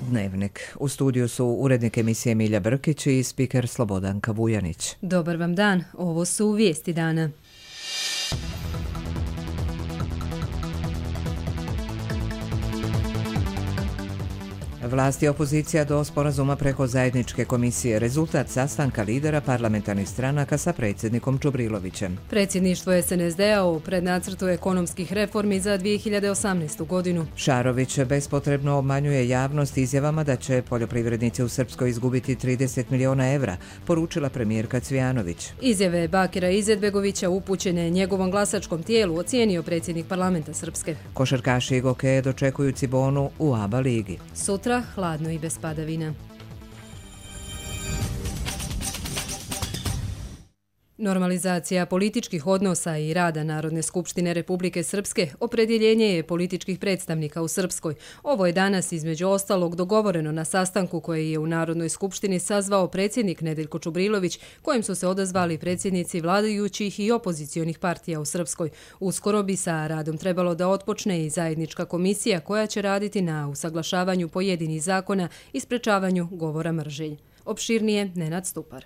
Dnevnik. U studiju su urednik emisije Milja Brkić i spiker Slobodanka Vujanić. Dobar vam dan, ovo su vijesti dana. Vlast i opozicija do sporazuma preko zajedničke komisije. Rezultat sastanka lidera parlamentarnih stranaka sa predsjednikom Čubrilovićem. Predsjedništvo SNSD-a o prednacrtu ekonomskih reformi za 2018. godinu. Šarović bespotrebno obmanjuje javnost izjavama da će poljoprivrednici u Srpskoj izgubiti 30 miliona evra, poručila premijerka Cvijanović. Izjave Bakira Izetbegovića upućene njegovom glasačkom tijelu ocijenio predsjednik parlamenta Srpske. Košarkaši Goke dočekuju Cibonu u ABA ligi. Sutra hladno i bez padavina. Normalizacija političkih odnosa i rada Narodne skupštine Republike Srpske opredjeljenje je političkih predstavnika u Srpskoj. Ovo je danas između ostalog dogovoreno na sastanku koji je u Narodnoj skupštini sazvao predsjednik Nedeljko Čubrilović, kojem su se odazvali predsjednici vladajućih i opozicionih partija u Srpskoj. Uskoro bi sa radom trebalo da otpočne i zajednička komisija koja će raditi na usaglašavanju pojedinih zakona i sprečavanju govora mržnje. Opširnije Nenad Stupar.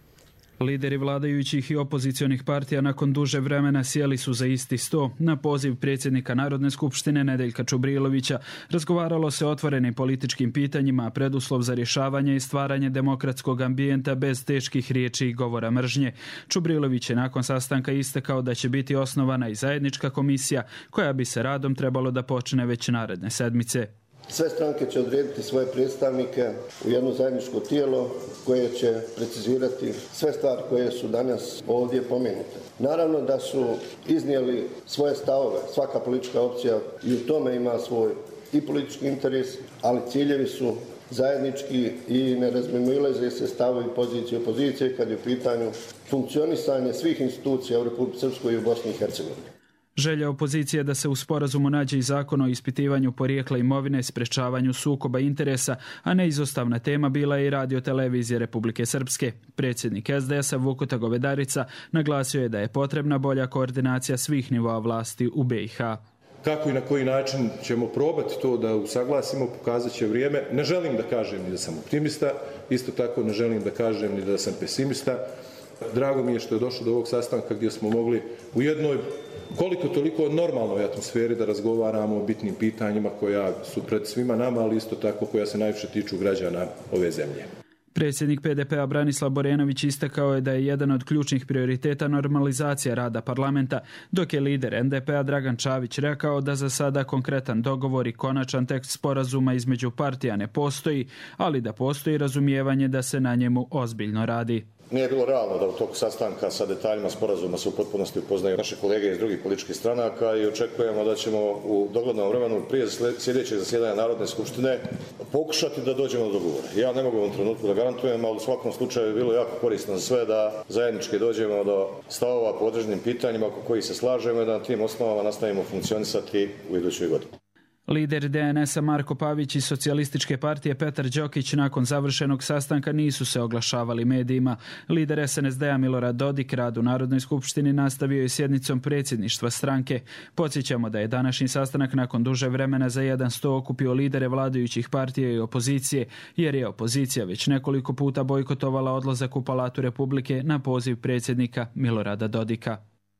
Lideri vladajućih i opozicionih partija nakon duže vremena sjeli su za isti sto. Na poziv predsjednika Narodne skupštine Nedeljka Čubrilovića razgovaralo se o otvorenim političkim pitanjima, a preduslov za rješavanje i stvaranje demokratskog ambijenta bez teških riječi i govora mržnje. Čubrilović je nakon sastanka istakao da će biti osnovana i zajednička komisija koja bi se radom trebalo da počne već naredne sedmice. Sve stranke će odrediti svoje predstavnike u jedno zajedničko tijelo koje će precizirati sve stvari koje su danas ovdje pomenute. Naravno da su iznijeli svoje stavove, svaka politička opcija i u tome ima svoj i politički interes, ali ciljevi su zajednički i ne razmimoilaze se stavovi pozicije i opozicije kad je u pitanju funkcionisanje svih institucija u Republici Srpskoj i u Bosni i Hercegovini. Želja opozicije da se u sporazumu nađe i zakon o ispitivanju porijekla imovine, sprečavanju sukoba interesa, a neizostavna tema bila je i radio-televizije Republike Srpske. Predsjednik SDS-a Vukuta Govedarica naglasio je da je potrebna bolja koordinacija svih nivoa vlasti u BiH. Kako i na koji način ćemo probati to da usaglasimo, pokazat će vrijeme. Ne želim da kažem ni da sam optimista, isto tako ne želim da kažem ni da sam pesimista. Drago mi je što je došlo do ovog sastanka gdje smo mogli u jednoj koliko toliko normalnoj atmosferi da razgovaramo o bitnim pitanjima koja su pred svima nama, ali isto tako koja se najviše tiču građana ove zemlje. Predsjednik PDP-a Branislav Borenović istakao je da je jedan od ključnih prioriteta normalizacija rada parlamenta, dok je lider NDP-a Dragan Čavić rekao da za sada konkretan dogovor i konačan tekst sporazuma između partija ne postoji, ali da postoji razumijevanje da se na njemu ozbiljno radi. Nije bilo realno da u toku sastanka sa detaljima sporazuma se u potpunosti upoznaju naše kolege iz drugih političkih stranaka i očekujemo da ćemo u doglednom vremenu prije sljedećeg zasjedanja Narodne skupštine pokušati da dođemo do dogovora. Ja ne mogu u ovom trenutku da garantujem, ali u svakom slučaju je bilo jako korisno za sve da zajednički dođemo do stavova po određenim pitanjima oko kojih se slažemo i da na tim osnovama nastavimo funkcionisati u idućoj godini. Lider DNS-a Marko Pavić i Socijalističke partije Petar Đokić nakon završenog sastanka nisu se oglašavali medijima. Lider SNSD-a Milorad Dodik rad u Narodnoj skupštini nastavio je sjednicom predsjedništva stranke. Podsjećamo da je današnji sastanak nakon duže vremena za jedan sto okupio lidere vladajućih partija i opozicije, jer je opozicija već nekoliko puta bojkotovala odlazak u Palatu Republike na poziv predsjednika Milorada Dodika.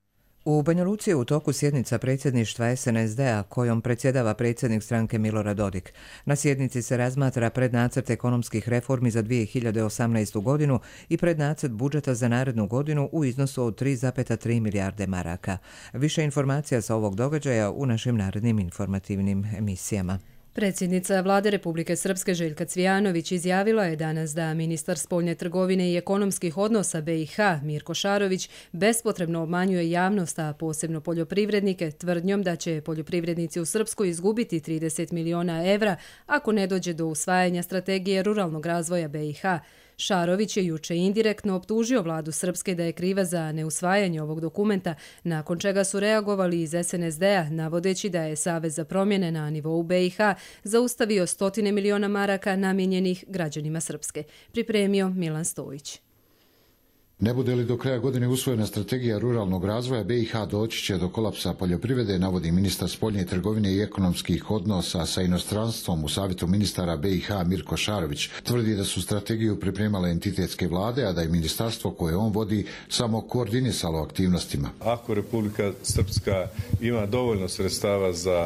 U Banja Luci je u toku sjednica predsjedništva SNSD-a kojom predsjedava predsjednik stranke Milorad Dodik. Na sjednici se razmatra prednacrt ekonomskih reformi za 2018. godinu i prednacrt budžeta za narednu godinu u iznosu od 3,3 milijarde maraka. Više informacija sa ovog događaja u našim narednim informativnim emisijama. Predsjednica Vlade Republike Srpske Željka Cvijanović izjavila je danas da ministar spoljne trgovine i ekonomskih odnosa BiH Mirko Šarović bespotrebno obmanjuje javnost, a posebno poljoprivrednike, tvrdnjom da će poljoprivrednici u Srpskoj izgubiti 30 miliona evra ako ne dođe do usvajanja strategije ruralnog razvoja BiH. Šarović je juče indirektno optužio vladu Srpske da je kriva za neusvajanje ovog dokumenta, nakon čega su reagovali iz SNSD-a, navodeći da je Savez za promjene na nivou BiH zaustavio 100 miliona maraka namijenjenih građanima Srpske. Pripremio Milan Stojić. Ne bude li do kraja godine usvojena strategija ruralnog razvoja, BiH doći će do kolapsa poljoprivrede, navodi ministar spoljne trgovine i ekonomskih odnosa sa inostranstvom u Savjetu ministara BiH Mirko Šarović. Tvrdi da su strategiju pripremale entitetske vlade, a da je ministarstvo koje on vodi samo koordinisalo aktivnostima. Ako Republika Srpska ima dovoljno sredstava za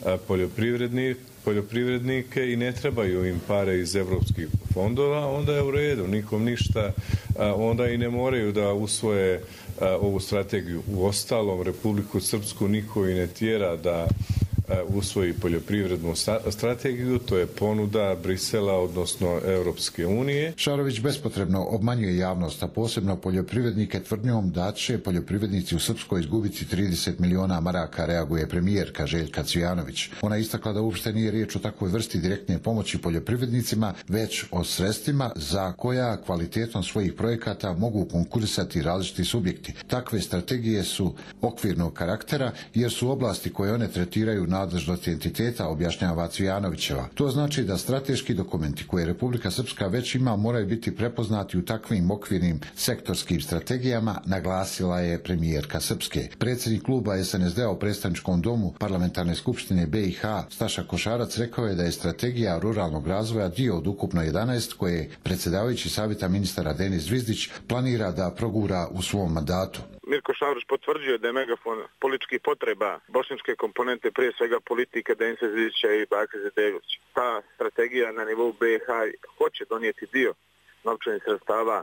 poljoprivrednike i ne trebaju im pare iz evropskih fondova, onda je u redu, nikom ništa, onda i ne moraju da usvoje ovu strategiju. U ostalom, Republiku Srpsku niko i ne tjera da usvoji poljoprivrednu strategiju, to je ponuda Brisela, odnosno Europske unije. Šarović bespotrebno obmanjuje javnost, a posebno poljoprivrednike tvrdnjom da će poljoprivrednici u Srpskoj izgubiti 30 miliona maraka, reaguje premijerka Željka Cvijanović. Ona istakla da uopšte nije riječ o takvoj vrsti direktne pomoći poljoprivrednicima, već o sredstvima za koja kvalitetom svojih projekata mogu konkurisati različiti subjekti. Takve strategije su okvirnog karaktera jer su oblasti koje one tretiraju nadležnosti entiteta, objašnjava Cvijanovićeva. To znači da strateški dokumenti koje Republika Srpska već ima moraju biti prepoznati u takvim okvirnim sektorskim strategijama, naglasila je premijerka Srpske. Predsjednik kluba SNSD-a u predstavničkom domu Parlamentarne skupštine BiH Staša Košarac rekao je da je strategija ruralnog razvoja dio od ukupno 11 koje predsjedavajući Savjeta ministara Denis Zvizdić planira da progura u svom mandatu. Mirko Šarović potvrđuje da je megafon političkih potreba bošnjačke komponente, prije svega politike Denisa Zvizdića i Bakira Izetbegovića. Ta strategija na nivou BiH hoće donijeti dio novčanih sredstava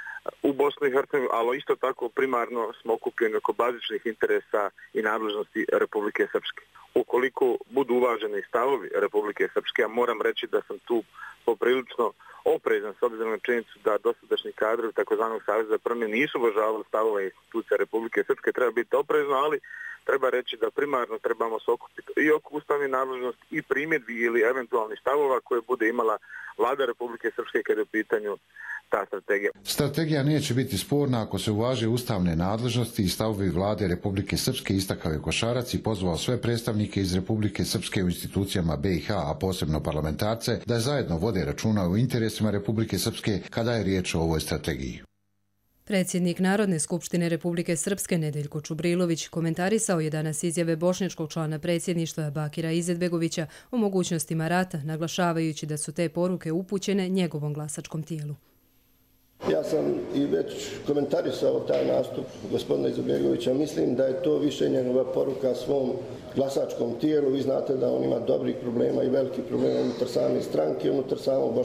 u Bosnu i Hercegovinu, ali isto tako primarno smo okupljeni oko bazičnih interesa i nadležnosti Republike Srpske. Ukoliko budu uvaženi stavovi Republike Srpske, ja moram reći da sam tu poprilično oprezan s obzirom na činjenicu da dosadašnji kadrovi takozvanog Saveza za promjenu nisu uvažavali stavove institucija Republike Srpske, treba biti oprezno, ali treba reći da primarno trebamo se okupiti i oko ustavne nadležnosti i primjedbi ili eventualnih stavova koje bude imala vlada Republike Srpske kada je u pitanju ta strategija. Strategija neće biti sporna ako se uvaže ustavne nadležnosti i stavovi vlade Republike Srpske, istakao je Košarac i pozvao sve predstavnike iz Republike Srpske u institucijama BiH, a posebno parlamentarce, da zajedno vode računa o interesima Republike Srpske kada je riječ o ovoj strategiji. Predsjednik Narodne skupštine Republike Srpske Nedeljko Čubrilović komentarisao je danas izjave bošnjačkog člana predsjedništva Bakira Izetbegovića o mogućnostima rata, naglašavajući da su te poruke upućene njegovom glasačkom tijelu. Ja sam i već komentarisao taj nastup gospodina Izetbegovića. Mislim da je to više njegova poruka svom glasačkom tijelu. Vi znate da on ima dobrih problema i velikih problema unutar same stranke, unutar samog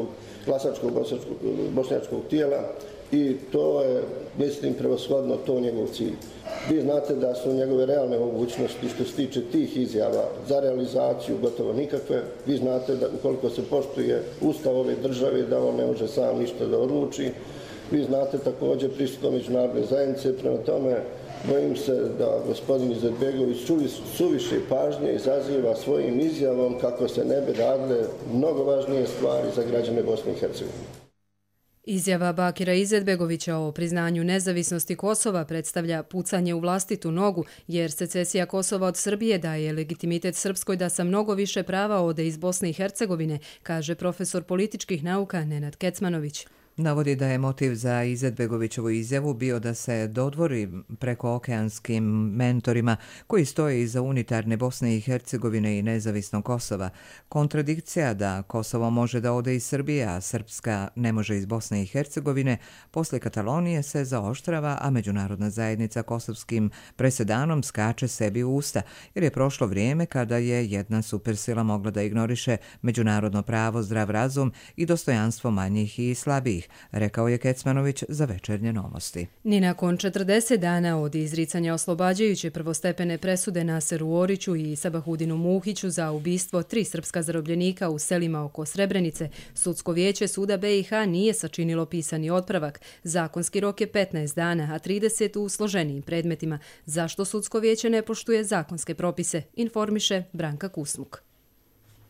bošnjačkog tijela. I to je, mislim, prevashodno to njegov cilj. Vi znate da su njegove realne mogućnosti što se tiče tih izjava za realizaciju gotovo nikakve. Vi znate da ukoliko se poštuje ustav ove države da on ne može sam ništa da odluči. Vi znate također prisustvo međunarodne zajednice, prema tome bojim se da gospodin Izetbegović suviše pažnje izaziva svojim izjavom kako se ne bi radile mnogo važnije stvari za građane Bosne i Hercegovine. Izjava Bakira Izetbegovića o priznanju nezavisnosti Kosova predstavlja pucanje u vlastitu nogu, jer secesija Kosova od Srbije daje legitimitet Srpskoj da sa mnogo više prava ode iz Bosne i Hercegovine, kaže profesor političkih nauka Nenad Kecmanović. Navodi da je motiv za Izetbegovićevu izjavu bio da se dodvori prekookeanskim mentorima koji stoje iza unitarne Bosne i Hercegovine i nezavisnog Kosova. Kontradikcija da Kosovo može da ode iz Srbije, a Srpska ne može iz Bosne i Hercegovine, posle Katalonije se zaoštrava, a međunarodna zajednica kosovskim presedanom skače sebi u usta, jer je prošlo vrijeme kada je jedna supersila mogla da ignoriše međunarodno pravo, zdrav razum i dostojanstvo manjih i slabijih, rekao je Kecmanović za Večernje novosti. Ni nakon 40 dana od izricanja oslobađajuće prvostepene presude Naseru Oriću i Sabahudinu Muhiću za ubistvo 3 srpska zarobljenika u selima oko Srebrenice, Sudsko vijeće suda BiH nije sačinilo pisani otpravak. Zakonski rok je 15 dana, a 30 u složenijim predmetima. Zašto Sudsko vijeće ne poštuje zakonske propise, informiše Branka Kusmuk.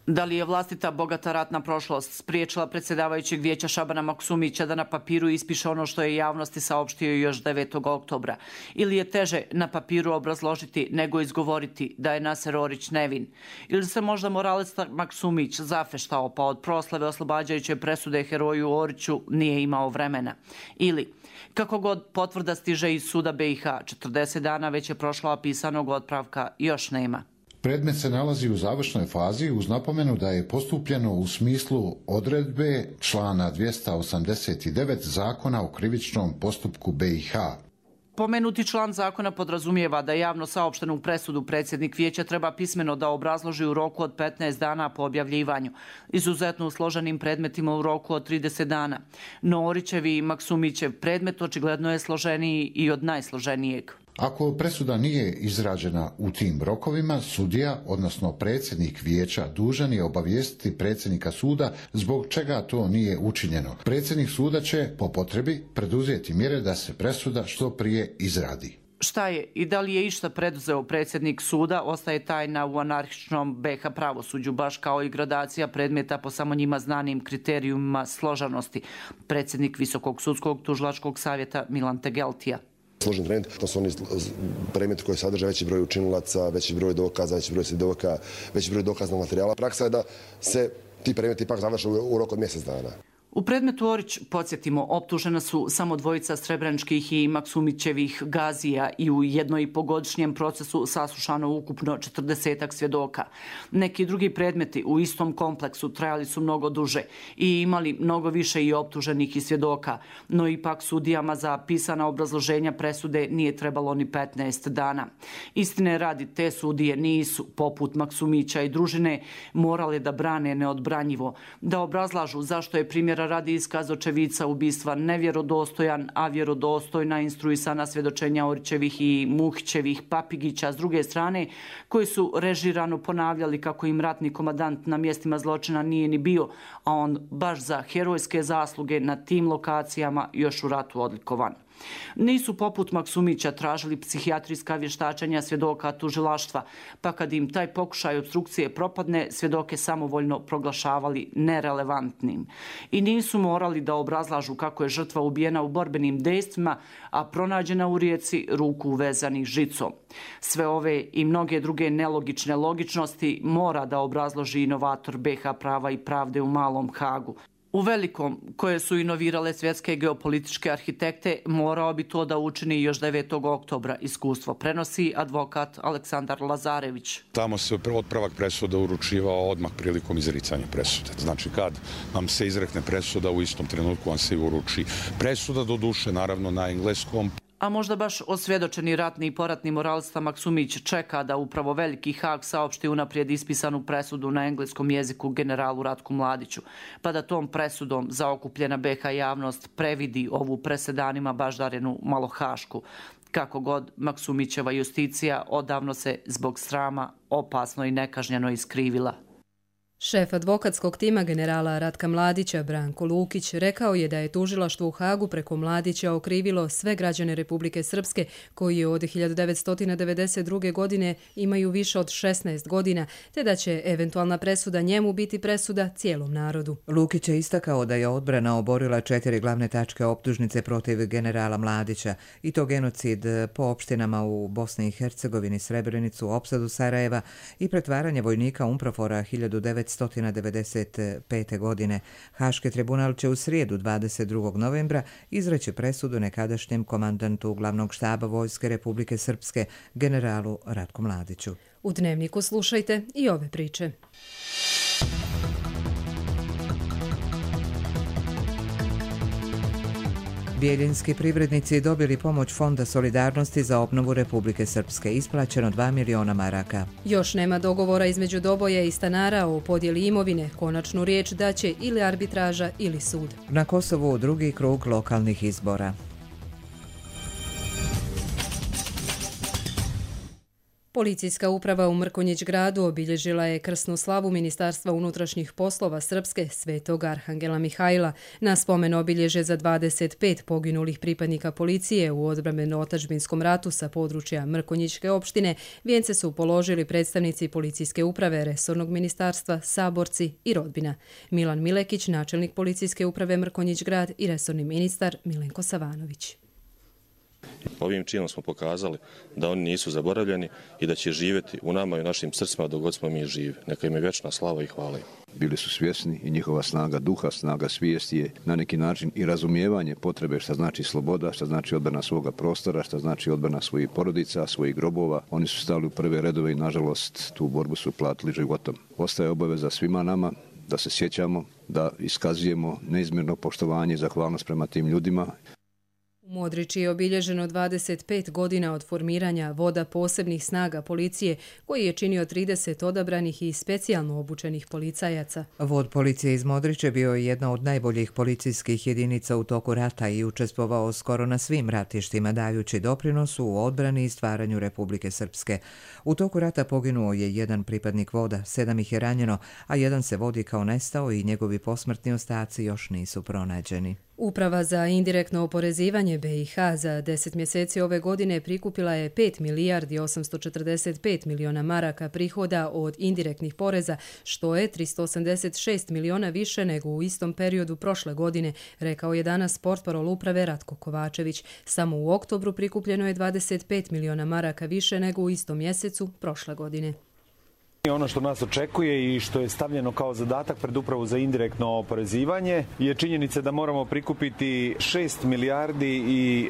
Da li je vlastita bogata ratna prošlost spriječila predsjedavajućeg vijeća Šabana Maksumića da na papiru ispiše ono što je javnosti saopštio još 9. oktobra? Ili je teže na papiru obrazložiti nego izgovoriti da je Naser Orić nevin? Ili se možda moralista Maksumić zafeštao pa od proslave oslobađajuće presude heroju Oriću nije imao vremena? Ili, kako god potvrda stiže iz suda BiH, 40 dana već je prošlo, a pisanog otpravka još nema. Predmet se nalazi u završnoj fazi uz napomenu da je postupljeno u smislu odredbe člana 289 Zakona o krivičnom postupku BiH. Pomenuti član zakona podrazumijeva da javno saopštenu presudu predsjednik vijeća treba pismeno da obrazloži u roku od 15 dana po objavljivanju, izuzetno u složenim predmetima u roku od 30 dana. No Orićev i Maksumićev predmet očigledno je složeniji i od najsloženijeg. Ako presuda nije izrađena u tim rokovima, sudija, odnosno predsjednik vijeća, dužan je obavijestiti predsjednika suda zbog čega to nije učinjeno. Predsjednik suda će, po potrebi, preduzeti mjere da se presuda što prije izradi. Šta je i da li je išta preduzeo predsjednik suda ostaje tajna u anarhičnom BiH pravosuđu, baš kao i gradacija predmeta po samo njima znanim kriterijumima složenosti. Predsjednik Visokog sudskog tužilačkog savjeta Milan Tegeltija. Složen predmet, to su oni predmeti koji sadrže veći broj učinilaca, veći broj dokaza, veći broj svjedoka, veći broj dokaznog materijala. Praksa je da se ti predmeti ipak završe u roku od mjesec dana. U predmetu Orić, podsjetimo, optužena su samo dvojica Srebreničkih i Maksumićevih gazija i u 1,5-godišnjem procesu saslušano ukupno 40 svjedoka. Neki drugi predmeti u istom kompleksu trajali su mnogo duže i imali mnogo više i optuženih i svjedoka, no ipak sudijama za pisana obrazloženja presude nije trebalo ni 15 dana. Istine radi, te sudije nisu, poput Maksumića i družine, morale da brane neodbranjivo, da obrazlažu zašto je primjera radi iskaz očevica ubistva nevjerodostojan, a vjerodostojna instruisana svjedočenja Orićevih i Muhićevih Papigića s druge strane, koji su režirano ponavljali kako im ratni komandant na mjestima zločina nije ni bio, a on baš za herojske zasluge na tim lokacijama još u ratu odlikovan. Nisu poput Maksumića tražili psihijatrijska vještačenja svjedoka tužilaštva, pa kad im taj pokušaj opstrukcije propadne, svjedoke samovoljno proglašavali nerelevantnim. I nisu morali da obrazlažu kako je žrtva ubijena u borbenim dejstvima, a pronađena u rijeci ruku uvezanih žicom. Sve ove i mnoge druge nelogične logičnosti mora da obrazloži inovator BiH prava i pravde u Malom Hagu. U velikom, koje su inovirale svjetske geopolitičke arhitekte, morao bi to da učini još 9. oktobra. Iskustvo prenosi advokat Aleksandar Lazarević. Tamo se otpravak presuda uručivao odmah prilikom izricanja presude. Znači kad vam se izrekne presuda, u istom trenutku vam se uruči presuda, doduše naravno na engleskom. A možda baš osvjedočeni ratni i poratni moralista Maksumić čeka da upravo Veliki Hag saopšti unaprijed ispisanu presudu na engleskom jeziku generalu Ratku Mladiću, pa da tom presudom zaokupljena BiH javnost previdi ovu presedanima baždarenu malohašku. Kako god, Maksumićeva justicija odavno se zbog srama opasno i nekažnjeno iskrivila. Šef advokatskog tima generala Ratka Mladića, Branko Lukić, rekao je da je tužilaštvo u Hagu preko Mladića okrivilo sve građane Republike Srpske koji je od 1992. godine imaju više od 16 godina, te da će eventualna presuda njemu biti presuda cijelom narodu. Lukić je istakao da je odbrana oborila 4 glavne tačke optužnice protiv generala Mladića, i to genocid po opštinama u Bosni i Hercegovini, Srebrenicu, opsadu Sarajeva i pretvaranje vojnika UNPROFOR-a 1995. godine. Haški tribunal će u srijedu 22. novembra izreći presudu nekadašnjem komandantu glavnog štaba Vojske Republike Srpske, generalu Ratku Mladiću. U Dnevniku slušajte i ove priče. Bijeljinski privrednici dobili pomoć Fonda solidarnosti za obnovu Republike Srpske, isplaćeno 2 miliona maraka. Još nema dogovora između Doboja i stanara o podjeli imovine. Konačnu riječ daće ili arbitraža ili sud. Na Kosovu drugi krug lokalnih izbora. Policijska uprava u Mrkonjić gradu obilježila je krsnu slavu Ministarstva unutrašnjih poslova Srpske Svetog Arhangela Mihajla na spomen obilježje za 25 poginulih pripadnika policije u odbrambeno-otadžbinskom ratu sa područja Mrkonjićke opštine. Vijence su položili predstavnici Policijske uprave, resornog ministarstva, saborci i rodbina. Milan Milekić, načelnik Policijske uprave Mrkonjić grad i resorni ministar Milenko Savanović. Ovim činom smo pokazali da oni nisu zaboravljeni i da će živjeti u nama i u našim srcima dok god smo mi živi. Neka im je večna slava i hvala im. Bili su svjesni i njihova snaga duha, snaga svijesti je na neki način i razumijevanje potrebe šta znači sloboda, šta znači odbrana svoga prostora, šta znači odbrana svojih porodica, svojih grobova. Oni su stali u prve redove i nažalost tu borbu su platili životom. Ostaje obaveza svima nama da se sjećamo, da iskazujemo neizmjerno poštovanje i zahvalnost prema tim ljudima. U Modriči je obilježeno 25 godina od formiranja voda posebnih snaga policije, koji je činio 30 odabranih i specijalno obučenih policajaca. Vod policije iz Modriče bio je jedna od najboljih policijskih jedinica u toku rata i učestvovao skoro na svim ratištima, dajući doprinos u odbrani i stvaranju Republike Srpske. U toku rata poginuo je jedan pripadnik voda, 7 ih je ranjeno, a jedan se vodi kao nestao i njegovi posmrtni ostaci još nisu pronađeni. Uprava za indirektno oporezivanje BiH za 10 mjeseci ove godine prikupila je 5 milijardi 845 miliona maraka prihoda od indirektnih poreza, što je 386 miliona više nego u istom periodu prošle godine, rekao je danas portparol uprave Ratko Kovačević. Samo u oktobru prikupljeno je 25 miliona maraka više nego u istom mjesecu prošle godine. Ono što nas očekuje i što je stavljeno kao zadatak pred upravu za indirektno oporezivanje je činjenica da moramo prikupiti 6 milijardi i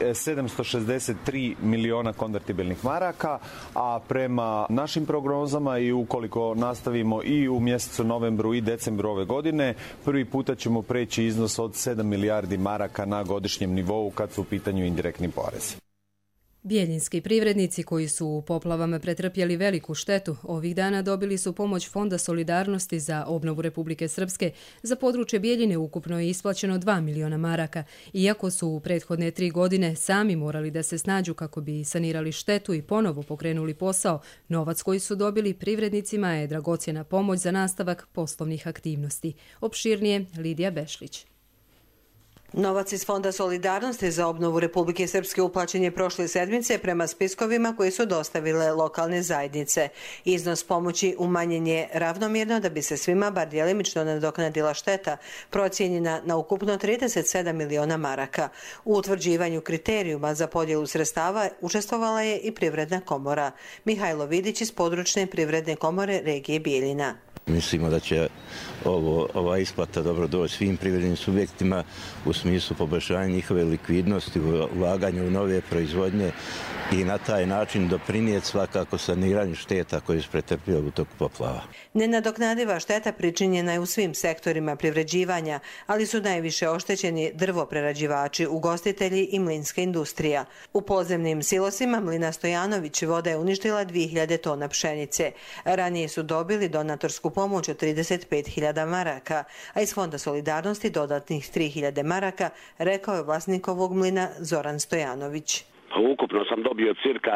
763 miliona konvertibilnih maraka, a prema našim prognozama i ukoliko nastavimo i u mjesecu novembru i decembru ove godine, prvi puta ćemo preći iznos od 7 milijardi maraka na godišnjem nivou kad su u pitanju indirektni porezi. Bijeljinski privrednici koji su u poplavama pretrpjeli veliku štetu, ovih dana dobili su pomoć Fonda solidarnosti za obnovu Republike Srpske. Za područje Bijeljine ukupno je isplaćeno 2 miliona maraka. Iako su u prethodne 3 godine sami morali da se snađu kako bi sanirali štetu i ponovo pokrenuli posao, novac koji su dobili privrednicima je dragocjena pomoć za nastavak poslovnih aktivnosti. Opširnije Lidija Bešlić. Novac iz Fonda solidarnosti za obnovu Republike Srpske uplaćen je prošle sedmice prema spiskovima koje su dostavile lokalne zajednice. Iznos pomoći umanjen je ravnomjerno da bi se svima bar djelimično nadoknadila šteta, procijenjena na ukupno 37 miliona maraka. U utvrđivanju kriterijuma za podjelu sredstava učestvovala je i Privredna komora. Mihajlo Vidić iz područne Privredne komore regije Bijeljina. Mislimo da će ova isplata dobro doći svim privrednim subjektima u smislu poboljšanja njihove likvidnosti, ulaganja u nove proizvodnje i na taj način doprinijeti svakako saniranju šteta koje su pretrpjeli u toku poplava. Nenadoknadiva šteta pričinjena je u svim sektorima privređivanja, ali su najviše oštećeni drvoprerađivači, ugostitelji i mlinska industrija. U podzemnim silosima Mlina Stojanović voda je uništila 2000 tona pšenice. Ranije su dobili donatorsku pomoć od 35.000 maraka, a iz Fonda solidarnosti dodatnih 3.000 maraka, rekao je vlasnik ovog mlina Zoran Stojanović. Ukupno sam dobio cirka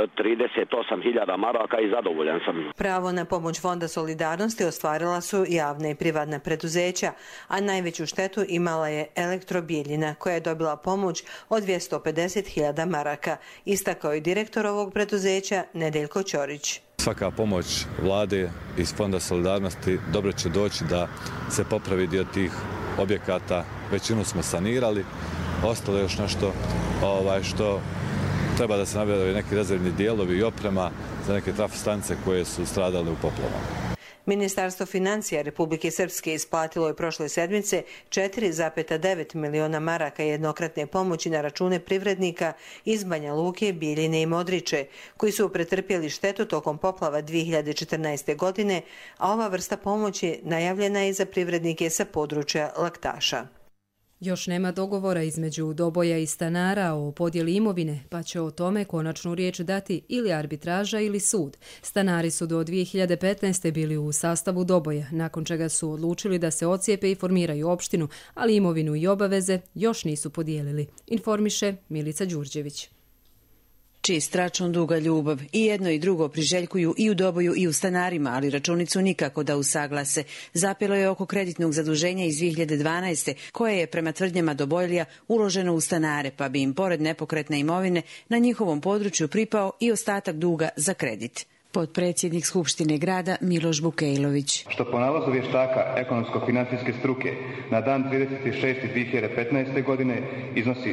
38.000 maraka i zadovoljan sam. Pravo na pomoć Fonda solidarnosti ostvarila su javna i privatna preduzeća, a najveću štetu imala je Elektrobijeljina, koja je dobila pomoć od 250.000 maraka, istakao je direktor ovog preduzeća Nedeljko Ćorić. Svaka pomoć vlade iz Fonda solidarnosti dobro će doći da se popravi dio tih objekata. Većinu smo sanirali, ostalo je još nešto što treba da se nabavljaju neki rezervni dijelovi i oprema za neke trafostanice koje su stradale u poplavama. Ministarstvo financija Republike Srpske isplatilo je prošle sedmice 4,9 miliona maraka jednokratne pomoći na račune privrednika iz Banja Luke, Bijeljine i Modriče, koji su pretrpjeli štetu tokom poplava 2014. godine, a ova vrsta pomoći najavljena je za privrednike sa područja Laktaša. Još nema dogovora između Doboja i stanara o podjeli imovine, pa će o tome konačnu riječ dati ili arbitraža ili sud. Stanari su do 2015. bili u sastavu Doboja, nakon čega su odlučili da se ocijepe i formiraju opštinu, ali imovinu i obaveze još nisu podijelili, informiše Milica Đurđević. Čist račun, duga ljubav. I jedno i drugo priželjkuju i u Doboju i u stanarima, ali računicu nikako da usaglase. Zapelo je oko kreditnog zaduženja iz 2012. koje je prema tvrdnjama Dobojlija uloženo u stanare, pa bi im pored nepokretne imovine na njihovom području pripao i ostatak duga za kredit. Potpredsjednik Skupštine grada Miloš Bukejlović. Što po nalazu vještaka ekonomsko-financijske struke na dan 36.2015. godine iznosi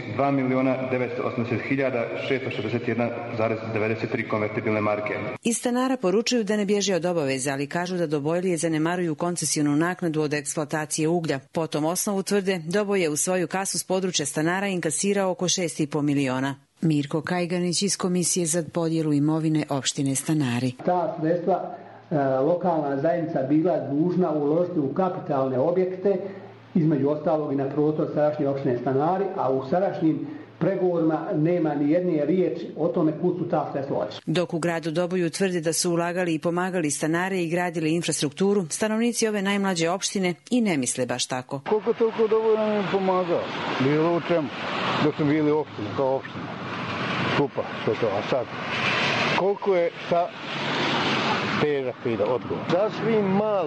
2.980.661,93 konvertibilne marke. Iz stanara poručuju da ne bježe od obaveze, ali kažu da Dobojlije zanemaruju koncesionu naknadu od eksploatacije uglja. Po tom osnovu tvrde, Doboj je u svoju kasu s područja stanara inkasirao oko 6,5 miliona. Mirko Kajganić iz Komisije za podjelu imovine opštine Stanari. Ta sredstva lokalna zajednica bila dužna uložiti u kapitalne objekte, između ostalog i na prostor sadašnje opštine Stanari, a u sadašnjim pregovorima nema ni jedne riječi o tome kud su ta sredstva otišla. Dok u gradu Doboju tvrde da su ulagali i pomagali stanare i gradili infrastrukturu, stanovnici ove najmlađe opštine i ne misle baš tako. Koliko toliko Doboj nam je pomagao, bilo u čemu, dok smo bili opštine, kao opština. Skupa, što to, a sad, koliko je šta težak pida odgovor? Sasvim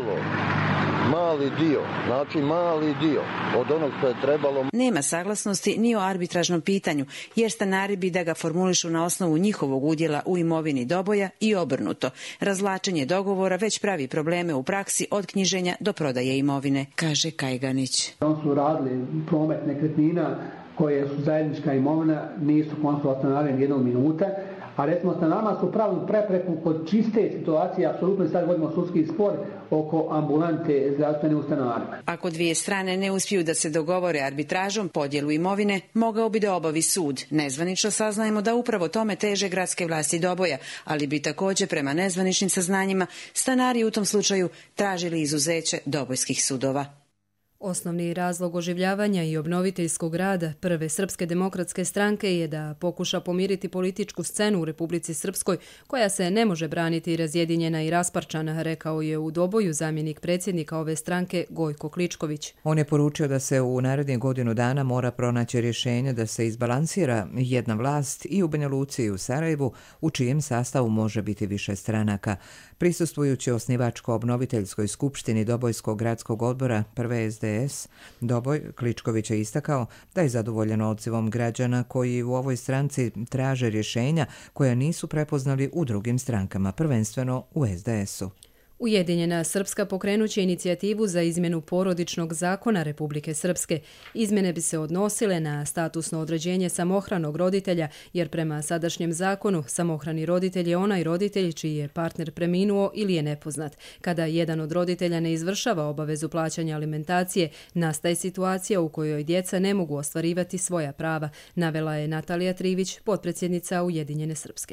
mali dio, znači mali dio od onog što je trebalo. Nema saglasnosti ni o arbitražnom pitanju, jer stanari bi da ga formulišu na osnovu njihovog udjela u imovini Doboja i obrnuto. Razvlačenje dogovora već pravi probleme u praksi od knjiženja do prodaje imovine, kaže Kajganić. On su radili promet nekretnina koje su zajednička imovina, nisu konsultovali stanare ni jednog minuta, a recimo stanarima su pravili prepreku kod čiste situacije, apsolutno sad vodimo sudski spor oko ambulante zdravstvene u stanarima. Ako dvije strane ne uspiju da se dogovore arbitražom podjelu imovine, mogao bi da obavi sud. Nezvanično saznajemo da upravo tome teže gradske vlasti Doboja, ali bi također prema nezvaničnim saznanjima stanari u tom slučaju tražili izuzeće dobojskih sudova. Osnovni razlog oživljavanja i obnoviteljskog rada Prve srpske demokratske stranke je da pokuša pomiriti političku scenu u Republici Srpskoj, koja se ne može braniti razjedinjena i rasparčana, rekao je u Doboju zamjenik predsjednika ove stranke Gojko Kličković. On je poručio da se u narednih godinu dana mora pronaći rješenje da se izbalansira jedna vlast i u Banja Luci i u Sarajevu, u čijem sastavu može biti više stranaka. Prisustvujući osnivačko-obnoviteljskoj skupštini Dobojskog gradskog odbora Prve SDS, Doboj, Kličković je istakao da je zadovoljen odzivom građana koji u ovoj stranci traže rješenja koja nisu prepoznali u drugim strankama, prvenstveno u SDS-u. Ujedinjena Srpska pokrenuće inicijativu za izmjenu porodičnog zakona Republike Srpske. Izmjene bi se odnosile na statusno određenje samohranog roditelja, jer prema sadašnjem zakonu samohrani roditelj je onaj roditelj čiji je partner preminuo ili je nepoznat. Kada jedan od roditelja ne izvršava obavezu plaćanja alimentacije, nastaje situacija u kojoj djeca ne mogu ostvarivati svoja prava, navela je Natalija Trivić, potpredsjednica Ujedinjene Srpske.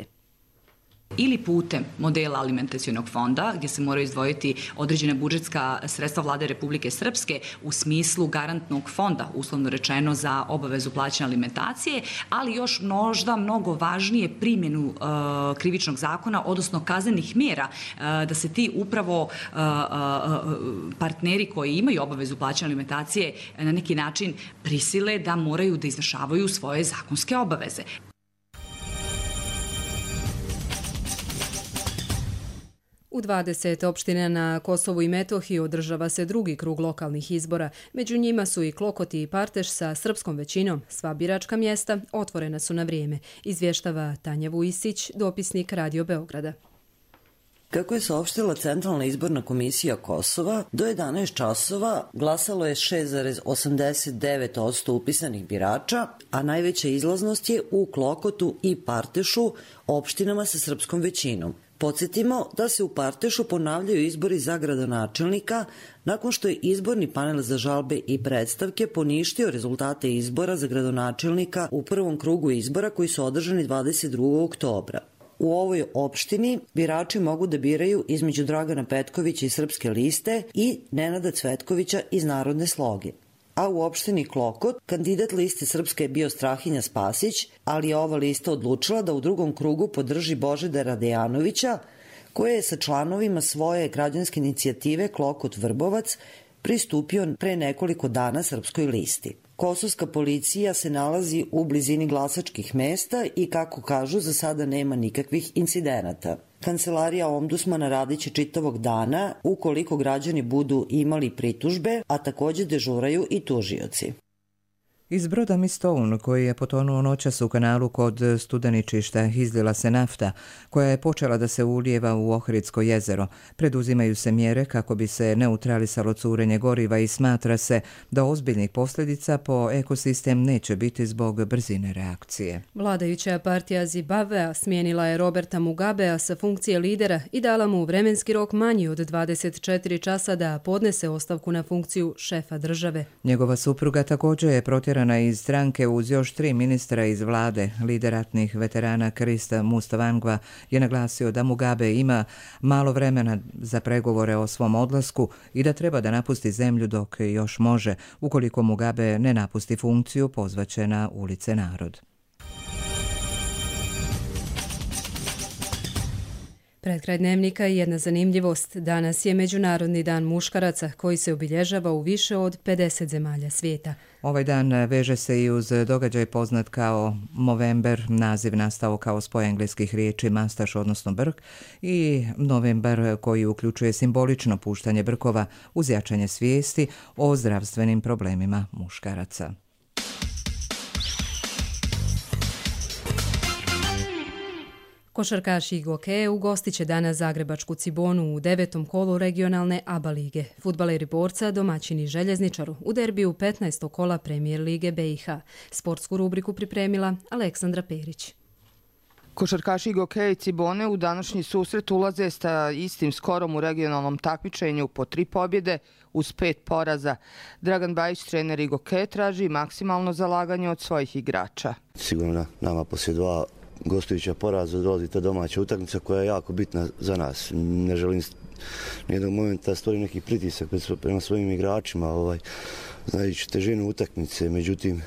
Ili putem modela alimentacionog fonda, gdje se moraju izdvojiti određena budžetska sredstva Vlade Republike Srpske u smislu garantnog fonda, uslovno rečeno za obavezu plaćanja alimentacije, ali još možda mnogo važnije primjenu krivičnog zakona, odnosno kaznenih mjera, da se ti upravo partneri koji imaju obavezu plaćanja alimentacije na neki način prisile da moraju da izvršavaju svoje zakonske obaveze. U 20 opština na Kosovu i Metohiji održava se drugi krug lokalnih izbora. Među njima su i Klokoti i Parteš sa srpskom većinom. Sva biračka mjesta otvorena su na vrijeme, izvještava Tanja Vujisić, dopisnik Radio Beograda. Kako je saopštila Centralna izborna komisija Kosova, do 11 časova glasalo je 6,89% upisanih birača, a najveća izlaznost je u Klokotu i Partešu, opštinama sa srpskom većinom. Podsjetimo da se u Partešu ponavljaju izbori za gradonačelnika nakon što je izborni panel za žalbe i predstavke poništio rezultate izbora za gradonačelnika u prvom krugu izbora koji su održani 22. oktobra. U ovoj opštini birači mogu da biraju između Dragana Petkovića iz Srpske liste i Nenada Cvetkovića iz Narodne sloge. A u opštini Klokot kandidat liste Srpske je bio Strahinja Spasić, ali je ova lista odlučila da u drugom krugu podrži Božidara Dejanovića, koji je sa članovima svoje građanske inicijative Klokot Vrbovac pristupio pre nekoliko dana Srpskoj listi. Kosovska policija se nalazi u blizini glasačkih mesta i, kako kažu, za sada nema nikakvih incidenata. Kancelarija ombudsmana radiće čitavog dana ukoliko građani budu imali pritužbe, a također dežuraju i tužioci. Iz broda Mistone, koji je potonuo noćas u kanalu kod Studeničišta, izlila se nafta, koja je počela da se ulijeva u Ohridsko jezero. Preduzimaju se mjere kako bi se neutralisalo curenje goriva i smatra se da ozbiljnih posljedica po ekosistem neće biti zbog brzine reakcije. Vladajuća partija Zimbabvea smijenila je Roberta Mugabea sa funkcije lidera i dala mu vremenski rok manji od 24 časa da podnese ostavku na funkciju šefa države. Njegova supruga također je protjerana iz stranke uz još 3 ministra iz vlade. Lider ratnih veterana Krista Mustavangwa je naglasio da Mugabe ima malo vremena za pregovore o svom odlasku i da treba da napusti zemlju dok još može. Ukoliko Mugabe ne napusti funkciju, pozvaće na ulice narod. Pred kraj dnevnika jedna zanimljivost. Danas je Međunarodni dan muškaraca koji se obilježava u više od 50 zemalja svijeta. Ovaj dan veže se i uz događaj poznat kao Movember, naziv nastao kao spoj engleskih riječi mastaš, odnosno brk, i Novembar koji uključuje simbolično puštanje brkova uz jačanje svijesti o zdravstvenim problemima muškaraca. Košarkaši Igoke ugostit će danas zagrebačku Cibonu u 9. kolu regionalne ABA lige. Fudbaleri Borca domaćini Željezničaru u derbiju 15. kola Premijer lige BiH. Sportsku rubriku pripremila Aleksandra Perić. Košarkaši Igoke i Cibone u današnji susret ulaze sa istim skorom u regionalnom takmičenju po 3 pobjede uz 5 poraza. Dragan Bajić, trener Igoke, traži maksimalno zalaganje od svojih igrača. Sigurno nama poslije 2 gostujuća poraza dolazi ta domaća utakmica koja je jako bitna za nas. Ne želim nijednog momenta stvoriti neki pritisak prema svojim igračima, znajući težinu utakmice. Međutim,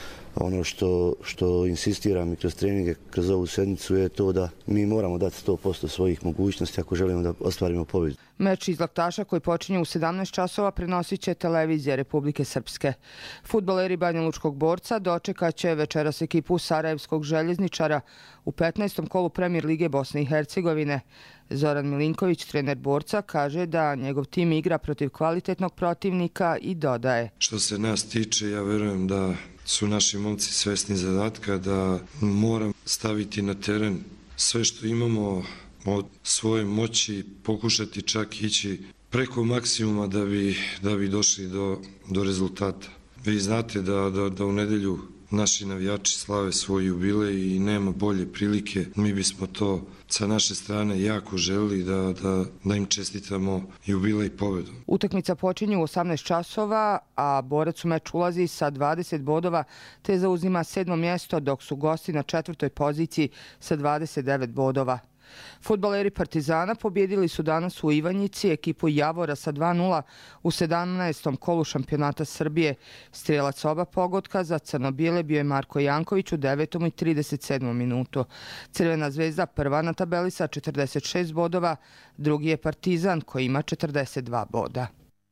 ono što insistiram i kroz treninge, kroz ovu sedmicu je to da mi moramo dati 100% svojih mogućnosti ako želimo da ostvarimo pobjedu. Meč iz Laktaša koji počinje u 17 časova prenosit će televizija Republike Srpske. Fudbaleri Banja Lučkog Borca dočekat će večeras ekipu Sarajevskog Željezničara u 15. kolu Premijer lige Bosne i Hercegovine. Zoran Milinković, trener Borca, kaže da njegov tim igra protiv kvalitetnog protivnika i dodaje: Što se nas tiče, ja verujem da su naši momci svesni zadatka, da moram staviti na teren sve što imamo od svoje moći, pokušati čak ići preko maksimuma da bi došli do rezultata. Vi znate da u nedjelju naši navijači slave svoj jubilej i nema bolje prilike. Mi bismo to sa naše strane jako želili da im čestitamo jubilej pobjedom. Utakmica počinje u 18 časova, a Borac u meč ulazi sa 20 bodova te zauzima 7. mjesto, dok su gosti na 4. poziciji sa 29 bodova. Fudbaleri Partizana pobjedili su danas u Ivanjici ekipu Javora sa 2:0 u 17. kolu šampionata Srbije. Strijelac oba pogotka za crno-bijele bio je Marko Janković u 9. i 37. minutu. Crvena zvezda prva na tabeli sa 46 bodova, drugi je Partizan koji ima 42 boda.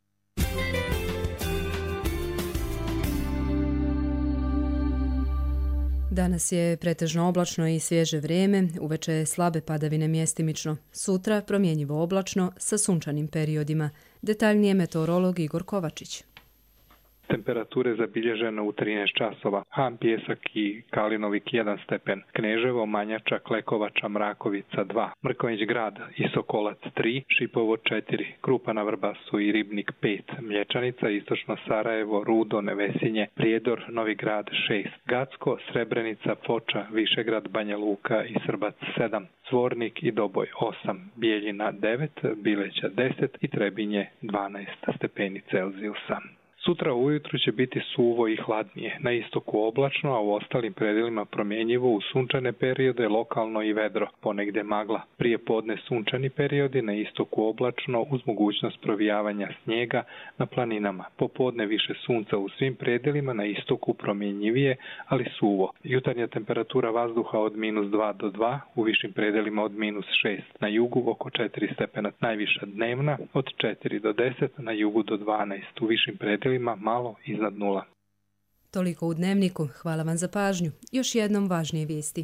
Danas je pretežno oblačno i svježe vrijeme, uveče slabe padavine mjestimično. Sutra promjenjivo oblačno sa sunčanim periodima. Detaljnije meteorolog Igor Kovačić. Temperature zabilježene u 13 časova. Han, Pjesak i Kalinovik 1 stepen. Kneževo, Manjača, Klekovača, Mrakovica 2. Mrkonjić grad i Sokolac 3. Šipovo 4. Krupa na Vrbasu i Ribnik 5. Mlječanica, Istočno Sarajevo, Rudo, Nevesinje, Prijedor, Novi grad 6. Gacko, Srebrenica, Foča, Višegrad, Banja Luka i Srbac 7. Zvornik i Doboj 8. Bijeljina 9. Bileća 10. i Trebinje 12 stepeni Celzijusa. Sutra ujutru će biti suvo i hladnije, na istoku oblačno, a u ostalim predjelima promjenjivo u sunčane periode, lokalno i vedro, ponegdje magla. Prije podne sunčani periodi, na istoku oblačno uz mogućnost provijavanja snijega na planinama. Popodne više sunca u svim predjelima, na istoku promjenjivije, ali suvo. Jutarnja temperatura vazduha od -2 do 2, u višim predjelima od -6, na jugu oko 4 stepena, najviša dnevna od 4 do 10, na jugu do 12, u višim predjelima malo iznad 0. Toliko u Dnevniku. Hvala vam za pažnju. Još jednom važnije vijesti.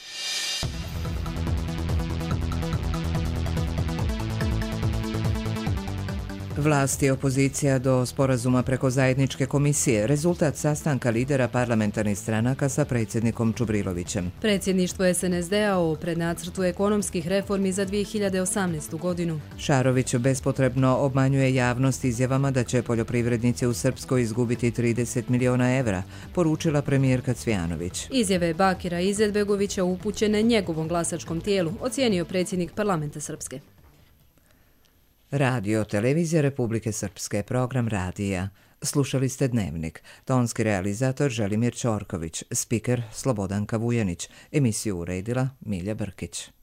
Vlast i opozicija do sporazuma preko zajedničke komisije, rezultat sastanka lidera parlamentarnih stranaka sa predsjednikom Čubrilovićem. Predsjedništvo SNSD-a o prednacrtu ekonomskih reformi za 2018. godinu. Šarović bespotrebno obmanjuje javnost izjavama da će poljoprivrednici u Srpskoj izgubiti 30 miliona evra, poručila premijerka Cvijanović. Izjave Bakira Izetbegovića upućene njegovom glasačkom tijelu, ocijenio predsjednik parlamenta Srpske. Radio Televizija Republike Srpske, program radija. Slušali ste Dnevnik. Tonski realizator Želimir Ćorković, spiker Slobodanka Vujanić. Emisiju uredila Milja Brkić.